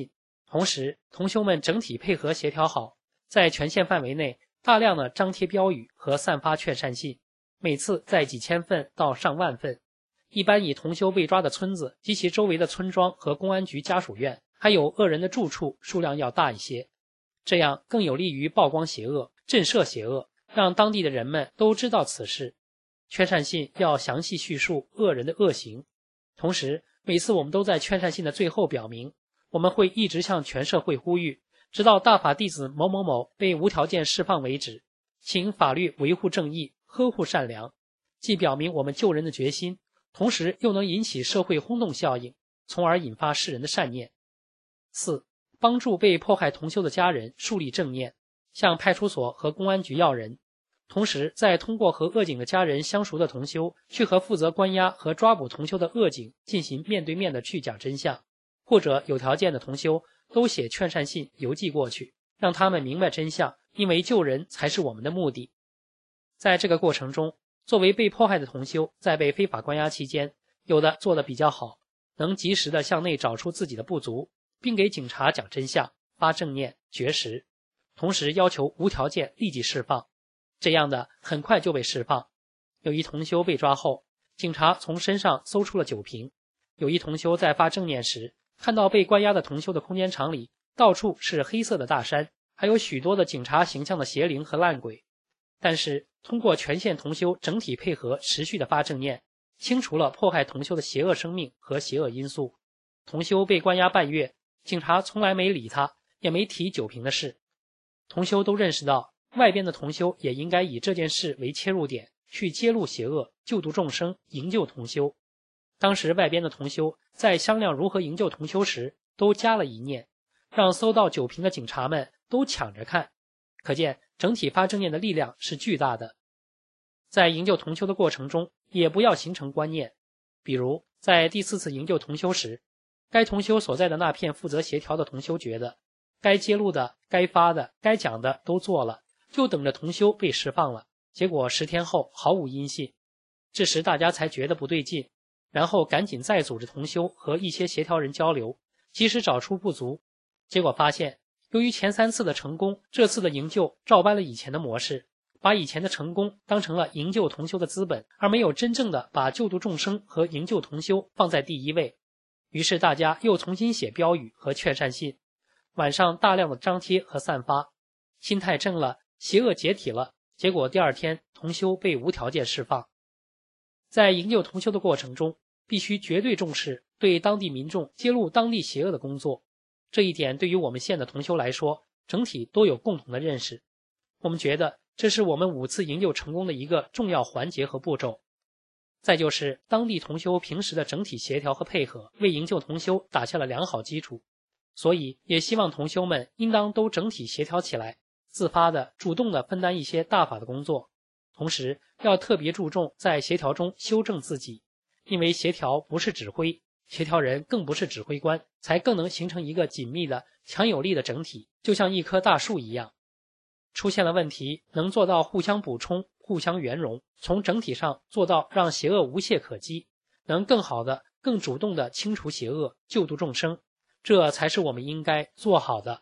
同时，同修们整体配合协调好，在权限范围内大量的张贴标语和散发劝善信，每次在几千份到上万份。一般以同修被抓的村子及其周围的村庄和公安局家属院，还有恶人的住处数量要大一些，这样更有利于曝光邪恶、震慑邪恶，让当地的人们都知道此事。劝善信要详细叙述恶人的恶行，同时每次我们都在劝善信的最后表明，我们会一直向全社会呼吁，直到大法弟子某某某被无条件释放为止，请法律维护正义，呵护善良，既表明我们救人的决心，同时又能引起社会轰动效应，从而引发世人的善念。4. 帮助被迫害同修的家人树立正念，向派出所和公安局要人，同时再通过和恶警的家人相熟的同修去和负责关押和抓捕同修的恶警进行面对面的去讲真相，或者有条件的同修都写劝善信邮寄过去，让他们明白真相，因为救人才是我们的目的。在这个过程中，作为被迫害的同修在被非法关押期间，有的做得比较好，能及时的向内找出自己的不足，并给警察讲真相，发正念绝食，同时要求无条件立即释放，这样的很快就被释放。有一同修被抓后，警察从身上搜出了酒瓶，有一同修在发正念时，看到被关押的同修的空间场里到处是黑色的大山，还有许多的警察形象的邪灵和烂鬼。但是通过全县同修整体配合持续的发正念，清除了迫害同修的邪恶生命和邪恶因素。同修被关押半月，警察从来没理他，也没提酒瓶的事。同修都认识到，外边的同修也应该以这件事为切入点，去揭露邪恶，救度众生，营救同修。当时外边的同修在商量如何营救同修时，都加了一念，让搜到酒瓶的警察们都抢着看，可见整体发正念的力量是巨大的。在营救同修的过程中，也不要形成观念，比如在第4次营救同修时，该同修所在的那片负责协调的同修觉得，该揭露的、该发的、该讲的都做了，就等着同修被释放了，结果10天后毫无音信。这时大家才觉得不对劲，然后赶紧再组织同修和一些协调人交流，及时找出不足。结果发现，由于前3次的成功，这次的营救照搬了以前的模式，把以前的成功当成了营救同修的资本，而没有真正的把救度众生和营救同修放在第一位。于是大家又重新写标语和劝善信，晚上大量的张贴和散发，心态正了，邪恶解体了，结果第2天同修被无条件释放。在营救同修的过程中，必须绝对重视对当地民众揭露当地邪恶的工作，这一点对于我们县的同修来说，整体都有共同的认识。我们觉得这是我们5次营救成功的一个重要环节和步骤。再就是当地同修平时的整体协调和配合，为营救同修打下了良好基础。所以也希望同修们应当都整体协调起来，自发的、主动的分担一些大法的工作。同时要特别注重在协调中修正自己，因为协调不是指挥，协调人更不是指挥官，才更能形成一个紧密的、强有力的整体，就像一棵大树一样。出现了问题，能做到互相补充、互相圆融，从整体上做到让邪恶无懈可击，能更好的、更主动的清除邪恶，救度众生，这才是我们应该做好的。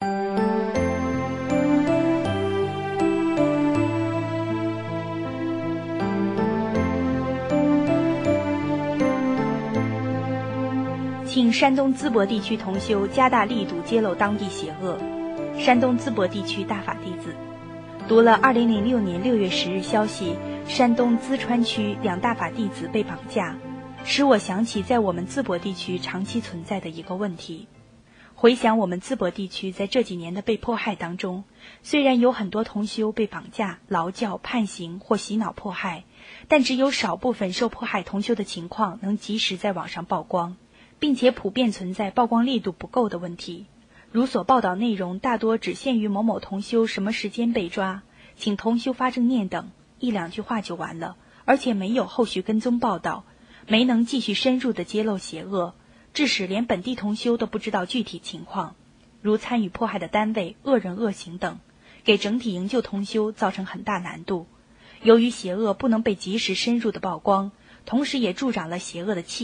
请山东淄博地区同修加大力度揭露当地邪恶。山东淄博地区大法弟子读了2006年6月10日消息，山东淄川区2大法弟子被绑架，使我想起在我们淄博地区长期存在的一个问题。回想我们淄博地区在这几年的被迫害当中，虽然有很多同修被绑架、劳教、判刑或洗脑迫害，但只有少部分受迫害同修的情况能及时在网上曝光，并且普遍存在曝光力度不够的问题。如所报道内容大多只限于某某同修什么时间被抓，请同修发正念等1-2句话就完了，而且没有后续跟踪报道，没能继续深入的揭露邪恶，致使连本地同修都不知道具体情况，如参与迫害的单位、恶人恶行等，给整体营救同修造成很大难度。由于邪恶不能被及时深入的曝光，同时也助长了邪恶的气焰，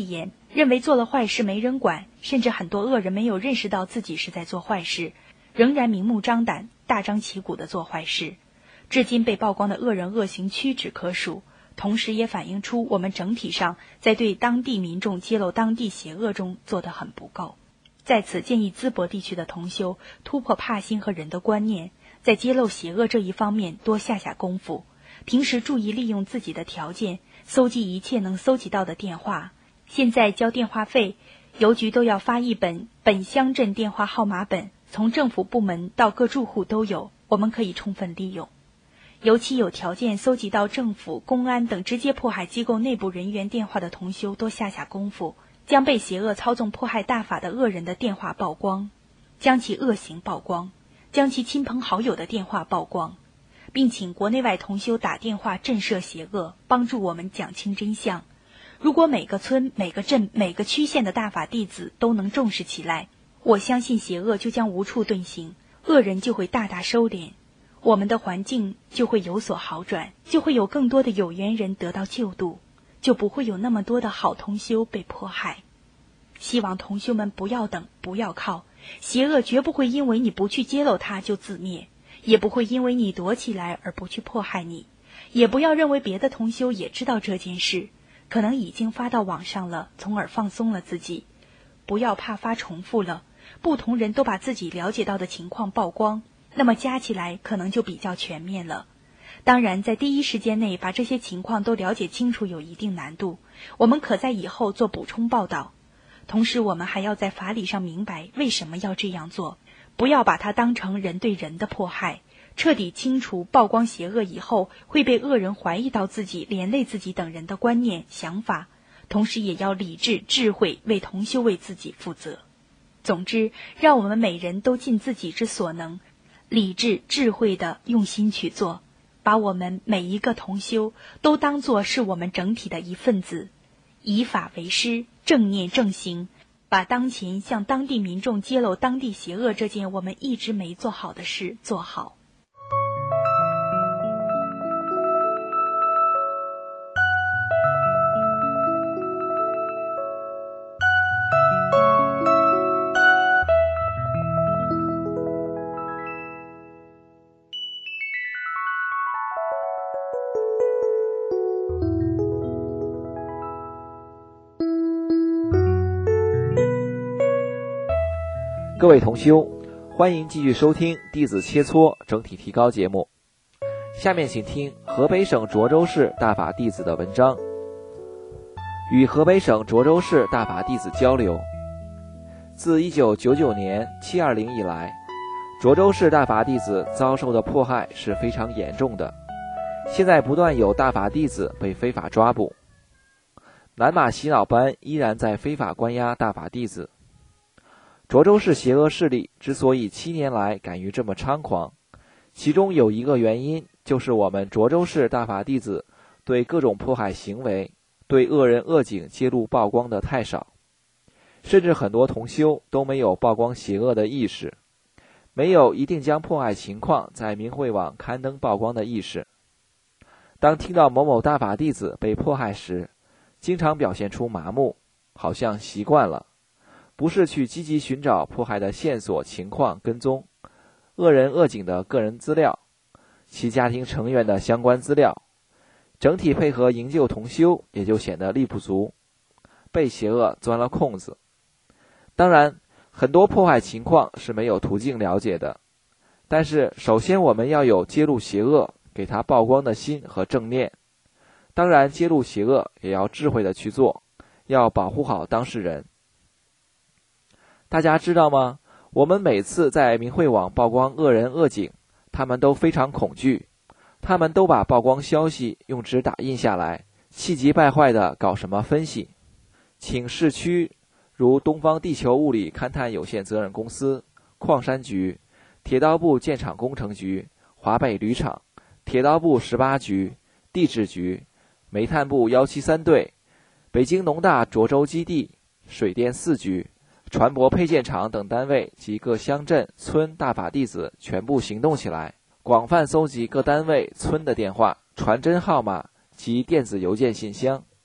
认为做了坏事没人管，甚至很多恶人没有认识到自己是在做坏事，仍然明目张胆、大张旗鼓地做坏事。至今被曝光的恶人恶行屈指可数，同时也反映出我们整体上在对当地民众揭露当地邪恶中做得很不够。在此建议淄博地区的同修突破怕心和人的观念，在揭露邪恶这一方面多下功夫，平时注意利用自己的条件，搜集一切能搜集到的电话。现在交电话费，邮局都要发一本乡镇电话号码本，从政府部门到各住户都有，我们可以充分利用。尤其有条件搜集到政府、公安等直接迫害机构内部人员电话的同修多下功夫，将被邪恶操纵迫害大法的恶人的电话曝光，将其恶行曝光，将其亲朋好友的电话曝光，并请国内外同修打电话震慑邪恶，帮助我们讲清真相。如果每个村、每个镇、每个区县的大法弟子都能重视起来，我相信邪恶就将无处遁形，恶人就会大大收敛，我们的环境就会有所好转，就会有更多的有缘人得到救度，就不会有那么多的好同修被迫害。希望同修们不要等，不要靠，邪恶绝不会因为你不去揭露它就自灭，也不会因为你躲起来而不去迫害你，也不要认为别的同修也知道这件事，可能已经发到网上了，从而放松了自己。不要怕发重复了，不同人都把自己了解到的情况曝光，那么加起来可能就比较全面了。当然，在第一时间内把这些情况都了解清楚有一定难度，我们可在以后做补充报道。同时，我们还要在法理上明白为什么要这样做，不要把它当成人对人的迫害。彻底清除曝光邪恶以后，会被恶人怀疑到自己、连累自己等人的观念、想法，同时也要理智、智慧为同修为自己负责。总之，让我们每人都尽自己之所能，理智、智慧地用心去做，把我们每一个同修都当作是我们整体的一份子，以法为师，正念正行，把当前向当地民众揭露当地邪恶这件我们一直没做好的事做好。 各位同修，欢迎继续收听弟子切磋整体提高节目。下面请听河北省涿州市大法弟子的文章。与河北省涿州市大法弟子交流。自1999年720以来，涿州市大法弟子遭受的迫害是非常严重的，现在不断有大法弟子被非法抓捕。南马洗脑班依然在非法关押大法弟子。涿州市邪恶势力之所以7年来敢于这么猖狂，其中有一个原因，就是我们涿州市大法弟子对各种迫害行为、对恶人恶警揭露曝光的太少，甚至很多同修都没有曝光邪恶的意识，没有一定将迫害情况在明慧网刊登曝光的意识。当听到某某大法弟子被迫害时，经常表现出麻木，好像习惯了，不是去积极寻找迫害的线索、情况、跟踪恶人恶警的个人资料、其家庭成员的相关资料，整体配合营救同修也就显得力不足，被邪恶钻了空子。当然，很多迫害情况是没有途径了解的，但是首先我们要有揭露邪恶、给他曝光的心和正念。当然，揭露邪恶也要智慧的去做，要保护好当事人。大家知道吗？我们每次在明慧网曝光恶人恶警，他们都非常恐惧，他们都把曝光消息用纸打印下来，气急败坏地搞什么分析，请市区如东方地球物理勘探有限责任公司、矿山局、铁道部建厂工程局、华北铝厂、铁道部18局、地质局、煤炭部173队、北京农大涿州基地、水电4局、船舶配件厂等单位及各乡镇村大法弟子全部行动起来，广泛搜集各单位村的电话、传真号码及电子邮件信箱，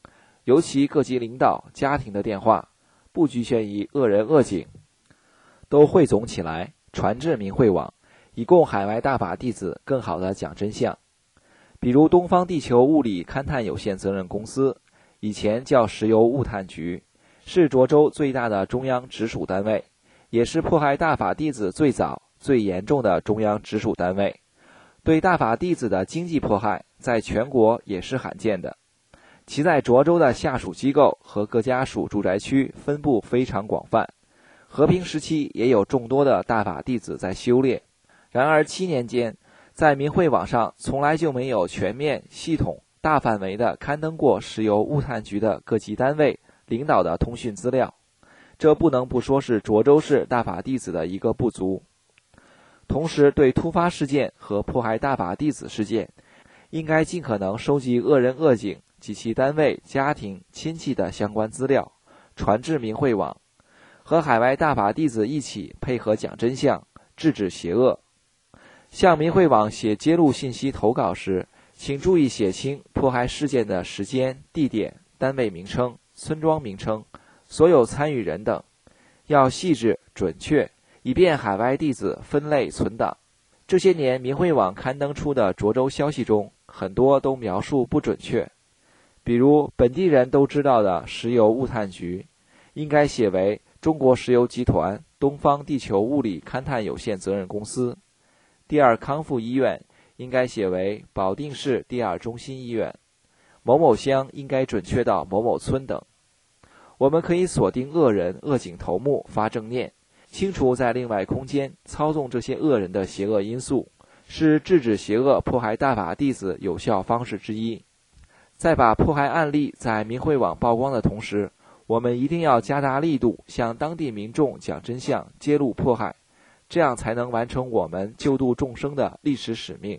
尤其各级领导、家庭的电话，不局限于恶人恶警，都汇总起来传至明慧网，以供海外大法弟子更好地讲真相。比如东方地球物理勘探有限责任公司，以前叫石油物探局，是涿州最大的中央直属单位，也是迫害大法弟子最早、最严重的中央直属单位。对大法弟子的经济迫害，在全国也是罕见的。其在涿州的下属机构和各家属住宅区分布非常广泛，和平时期也有众多的大法弟子在修炼。然而7年间，在明慧网上从来就没有全面、系统、大范围的刊登过石油物探局的各级单位领导的通讯资料，这不能不说是涿州市大法弟子的一个不足。同时，对突发事件和迫害大法弟子事件，应该尽可能收集恶人恶警及其单位、家庭、亲戚的相关资料，传至明慧网，和海外大法弟子一起配合讲真相，制止邪恶。向明慧网写揭露信息投稿时，请注意写清迫害事件的时间、地点、单位名称、村庄名称、所有参与人等，要细致准确，以便海外弟子分类存档。这些年明慧网刊登出的涿州消息中，很多都描述不准确，比如本地人都知道的石油物探局，应该写为中国石油集团东方地球物理勘探有限责任公司；第二康复医院应该写为保定市第二中心医院；某某乡应该准确到某某村等。我们可以锁定恶人恶警头目发正念，清除在另外空间操纵这些恶人的邪恶因素，是制止邪恶迫害大法弟子有效方式之一。在把迫害案例在明慧网曝光的同时，我们一定要加大力度向当地民众讲真相，揭露迫害，这样才能完成我们救度众生的历史使命。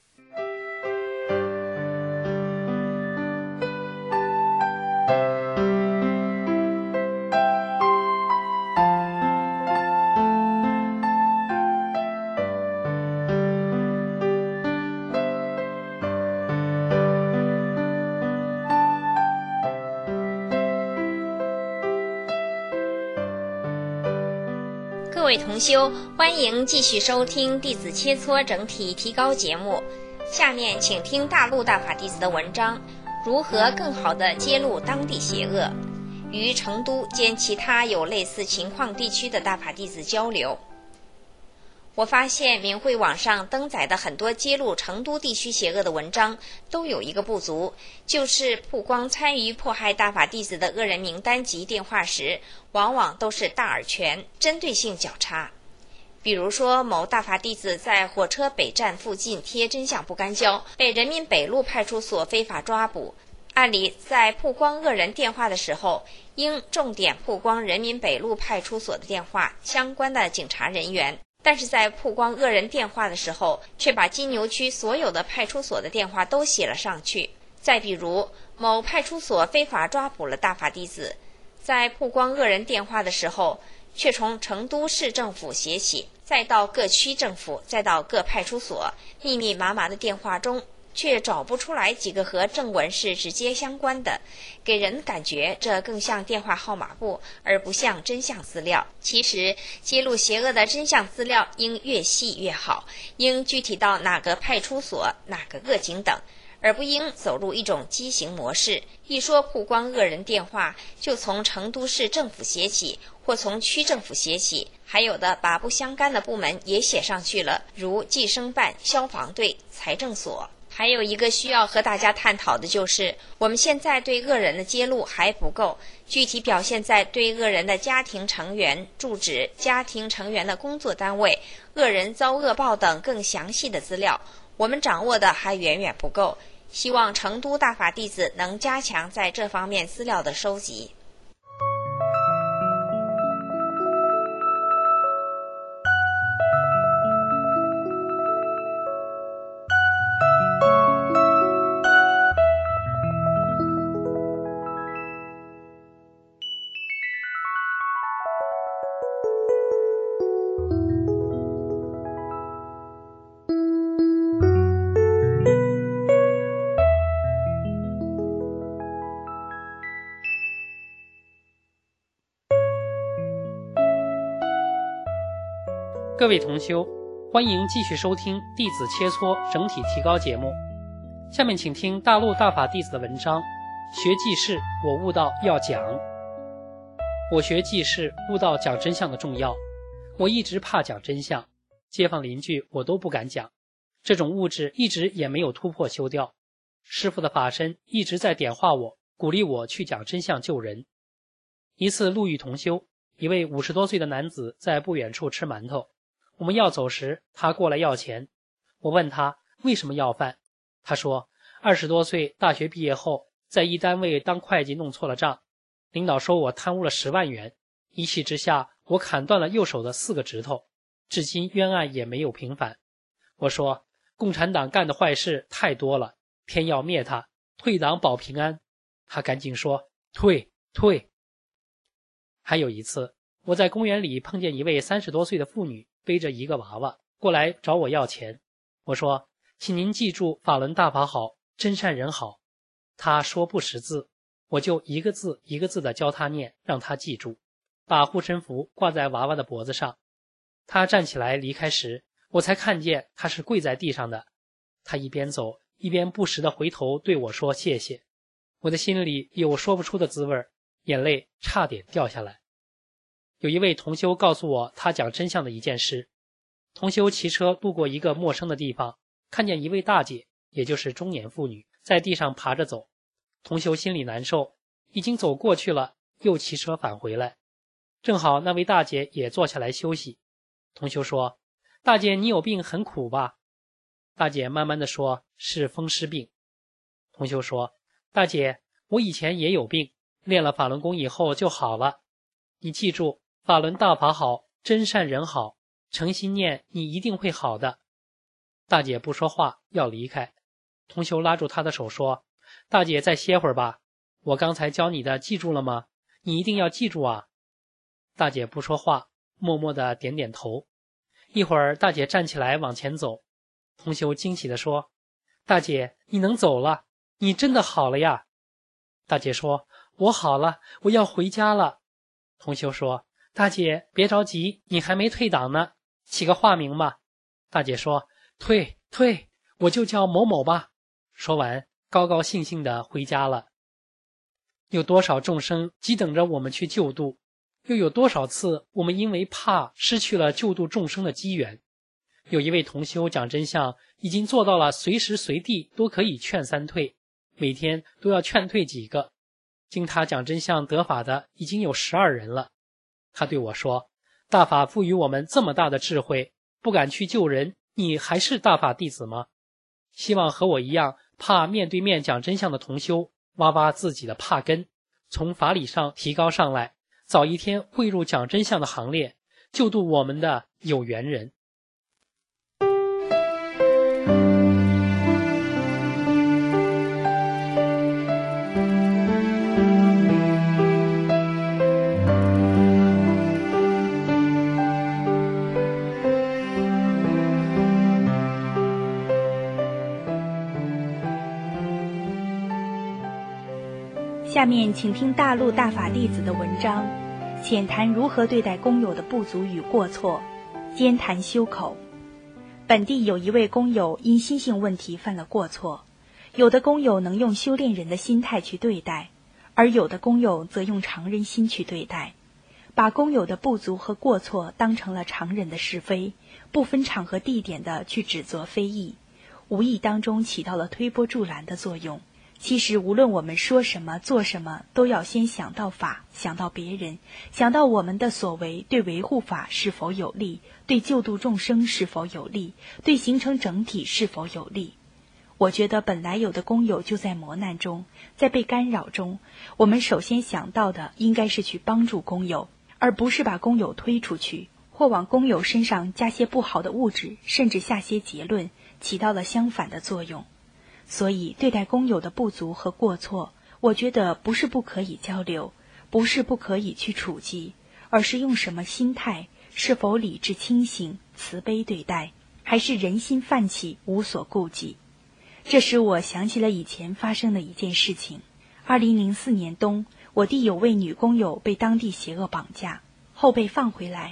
各位同修，欢迎继续收听弟子切磋整体提高节目。下面请听大陆大法弟子的文章，如何更好地揭露当地邪恶，与成都兼其他有类似情况地区的大法弟子交流。我发现明慧网上登载的很多揭露成都地区邪恶的文章都有一个不足，就是曝光参与迫害大法弟子的恶人名单及电话时，往往都是大而全，针对性较差。比如说，某大法弟子在火车北站附近贴真相不干胶，被人民北路派出所非法抓捕。按理在曝光恶人电话的时候，应重点曝光人民北路派出所的电话相关的警察人员，但是在曝光恶人电话的时候，却把金牛区所有的派出所的电话都写了上去。再比如，某派出所非法抓捕了大法弟子，在曝光恶人电话的时候，却从成都市政府写起，再到各区政府，再到各派出所，密密麻麻的电话中却找不出来几个和正文是直接相关的，给人感觉这更像电话号码簿，而不像真相资料。其实揭露邪恶的真相资料应越细越好，应具体到哪个派出所、哪个恶警等，而不应走入一种畸形模式，一说曝光恶人电话就从成都市政府写起，或从区政府写起，还有的把不相干的部门也写上去了，如计生办、消防队、财政所。还有一个需要和大家探讨的就是，我们现在对恶人的揭露还不够，具体表现在对恶人的家庭成员、住址、家庭成员的工作单位、恶人遭恶报等更详细的资料，我们掌握的还远远不够。希望成都大法弟子能加强在这方面资料的收集。 各位同修，欢迎继续收听弟子切磋整体提高节目。下面请听大陆大法弟子的文章，学济世，我悟到要讲。我学济世，悟到讲真相的重要。我一直怕讲真相，街坊邻居我都不敢讲，这种物质一直也没有突破修掉。师父的法身一直在点化我，鼓励我去讲真相救人。一次路遇同修，一位50多岁的男子在不远处吃馒头，我们要走时，他过来要钱。我问他为什么要饭，他说20多岁大学毕业后，在一单位当会计弄错了账，领导说我贪污了10万元，一气之下我砍断了右手的4个指头，至今冤案也没有平反。我说共产党干的坏事太多了，偏要灭他，退党保平安。他赶紧说退。还有一次，我在公园里碰见一位30多岁的妇女，背着一个娃娃过来找我要钱。我说请您记住法轮大法好，真善人好。她说不识字，我就一个字一个字地教她念，让她记住，把护身符挂在娃娃的脖子上。她站起来离开时，我才看见她是跪在地上的。她一边走一边不时地回头对我说谢谢。我的心里有说不出的滋味，眼泪差点掉下来。有一位同修告诉我他讲真相的一件事。同修骑车路过一个陌生的地方，看见一位大姐，也就是中年妇女，在地上爬着走。同修心里难受，已经走过去了，又骑车返回来。正好那位大姐也坐下来休息。同修说，大姐你有病很苦吧？大姐慢慢地说，是风湿病。同修说，大姐我以前也有病，练了法轮功以后就好了。你记住，法轮大法好，真善人好，诚心念你一定会好的。大姐不说话，要离开。同修拉住她的手说，大姐再歇会儿吧，我刚才教你的记住了吗？你一定要记住啊。大姐不说话，默默地点点头。一会儿大姐站起来往前走。同修惊喜地说，大姐你能走了，你真的好了呀。大姐说，我好了，我要回家了。同修说，大姐别着急，你还没退党呢，起个化名吧。大姐说，退，我就叫某某吧。说完高高兴兴地回家了。有多少众生急等着我们去救度，又有多少次我们因为怕失去了救度众生的机缘。有一位同修讲真相已经做到了随时随地都可以劝3退，每天都要劝退几个。经他讲真相得法的已经有12人了。他对我说，大法赋予我们这么大的智慧，不敢去救人，你还是大法弟子吗？希望和我一样怕面对面讲真相的同修挖挖自己的怕根，从法理上提高上来，早一天汇入讲真相的行列，救度我们的有缘人。 下面请听大陆大法弟子的文章，浅谈如何对待工友的不足与过错，兼谈修口。本地有一位工友因心性问题犯了过错，有的工友能用修炼人的心态去对待，而有的工友则用常人心去对待，把工友的不足和过错当成了常人的是非，不分场合地点的去指责非议，无意当中起到了推波助澜的作用。其实无论我们说什么做什么，都要先想到法，想到别人，想到我们的所为对维护法是否有利，对救度众生是否有利，对形成整体是否有利。我觉得本来有的工友就在磨难中，在被干扰中，我们首先想到的应该是去帮助工友，而不是把工友推出去，或往工友身上加些不好的物质，甚至下些结论，起到了相反的作用。所以对待工友的不足和过错，我觉得不是不可以交流，不是不可以去处及，而是用什么心态，是否理智清醒慈悲对待，还是人心泛起无所顾忌。这使我想起了以前发生的一件事情。2004年冬，我弟有位女工友被当地邪恶绑架，后被放回来，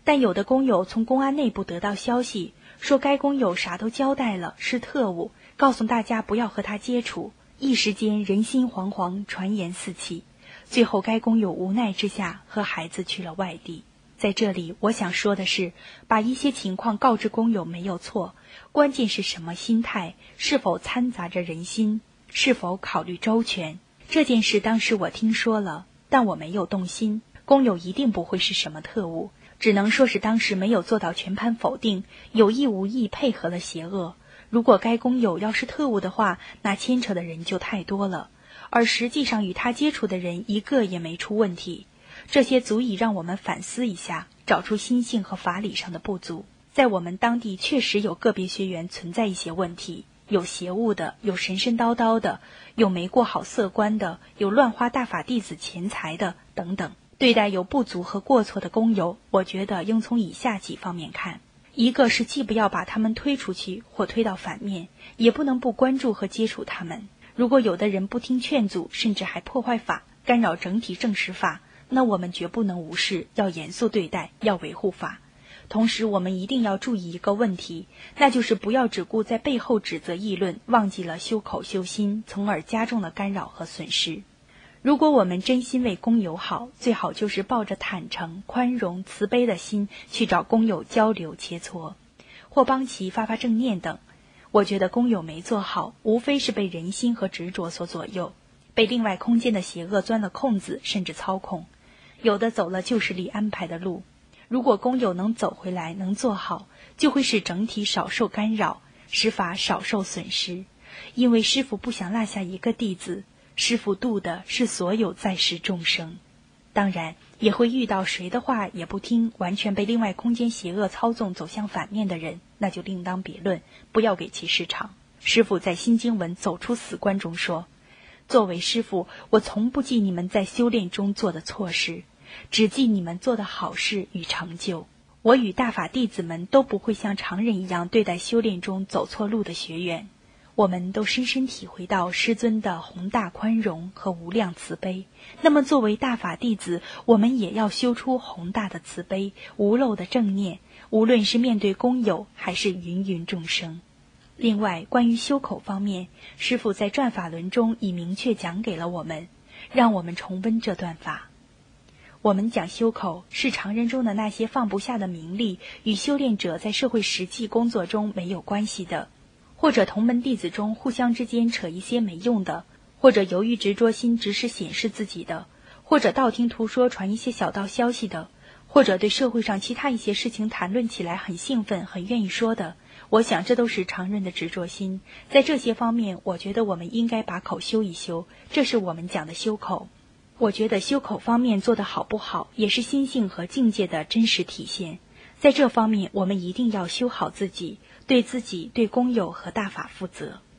但有的工友从公安内部得到消息，说该工友啥都交代了，是特务，告诉大家不要和他接触。一时间人心惶惶，传言四起。最后该工友无奈之下和孩子去了外地。在这里我想说的是，把一些情况告知工友没有错，关键是什么心态，是否掺杂着人心，是否考虑周全。这件事当时我听说了，但我没有动心，工友一定不会是什么特务，只能说是当时没有做到全盘否定，有意无意配合了邪恶。如果该工友要是特务的话，那牵扯的人就太多了，而实际上与他接触的人一个也没出问题。这些足以让我们反思一下，找出心性和法理上的不足。在我们当地确实有个别学员存在一些问题，有邪物的，有神神叨叨的，有没过好色关的，有乱花大法弟子钱财的等等。对待有不足和过错的工友，我觉得应从以下几方面看。一个是既不要把他们推出去或推到反面，也不能不关注和接触他们。如果有的人不听劝阻，甚至还破坏法，干扰整体正实法，那我们绝不能无视，要严肃对待，要维护法。同时我们一定要注意一个问题，那就是不要只顾在背后指责议论，忘记了修口修心，从而加重了干扰和损失。如果我们真心为工友好，最好就是抱着坦诚、宽容、慈悲的心去找工友交流切磋，或帮其发发正念等。我觉得工友没做好，无非是被人心和执着所左右，被另外空间的邪恶钻了空子，甚至操控。有的走了旧势力安排的路，如果工友能走回来，能做好，就会使整体少受干扰，使法少受损失。因为师父不想落下一个弟子，师父度的是所有在世众生。当然也会遇到谁的话也不听，完全被另外空间邪恶操纵走向反面的人，那就另当别论，不要给其市场。师父在心经文走出死关中说，作为师父，我从不记你们在修炼中做的错事，只记你们做的好事与成就。我与大法弟子们都不会像常人一样对待修炼中走错路的学员，我们都深深体会到师尊的宏大宽容和无量慈悲。那么作为大法弟子，我们也要修出宏大的慈悲，无漏的正念，无论是面对工友还是芸芸众生。另外，关于修口方面，师父在转法轮中已明确讲给了我们，让我们重温这段法。我们讲修口，是常人中的那些放不下的名利，与修炼者在社会实际工作中没有关系的，或者同门弟子中互相之间扯一些没用的，或者由于执着心只是显示自己的，或者道听途说传一些小道消息的，或者对社会上其他一些事情谈论起来很兴奋很愿意说的。我想这都是常人的执着心，在这些方面我觉得我们应该把口修一修，这是我们讲的修口。我觉得修口方面做得好不好，也是心性和境界的真实体现。在这方面我们一定要修好自己，对自己、对工友和大法负责。